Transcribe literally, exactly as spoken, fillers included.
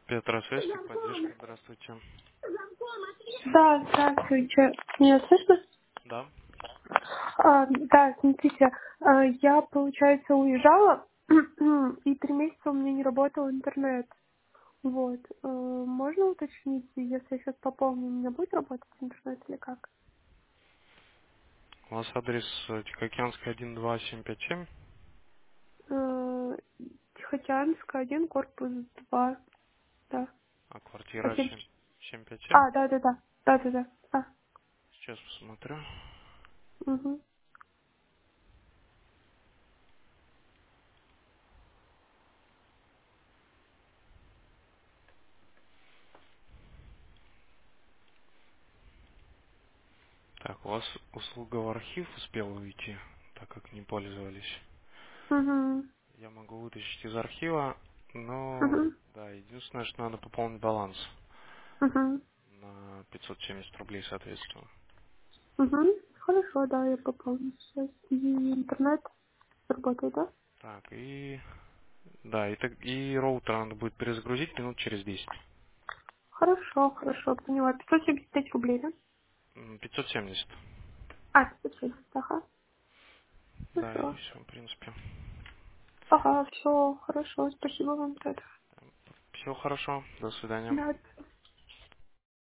Петросвязь, техподдержка, здравствуйте. Да, здравствуйте. Меня слышно? Да. А, да, смотрите, а, я, получается, уезжала, и три месяца у меня не работал интернет. Вот. э, Можно уточнить, если я сейчас пополню, у меня будет работать интернет или как? У вас адрес э, Тихоокеанская один два семь пять семь, Э, Тихоокеанская, один, корпус два, да. а А, квартира семь- семь семь пять семь. а, да, да, да, да, да, да. А, Сейчас посмотрю. угу, Так, у вас услуга в архив успела уйти, так как не пользовались. угу, Я могу вытащить из архива, но угу, да, единственное, что надо пополнить баланс угу, на пятьсот семьдесят рублей, соответственно. угу. Хорошо, да, я пополню сейчас. И интернет работает, да? Так, и да, и, так, и роутер надо будет перезагрузить минут через десять. Хорошо, хорошо, поняла. пятьсот семьдесят пять рублей, да? М, пятьсот семьдесят. А, пятьсот семьдесят, ага. Да, и Хорошо. все, в принципе. Ага, все, хорошо, спасибо вам за это. Всего хорошо. До свидания. Да,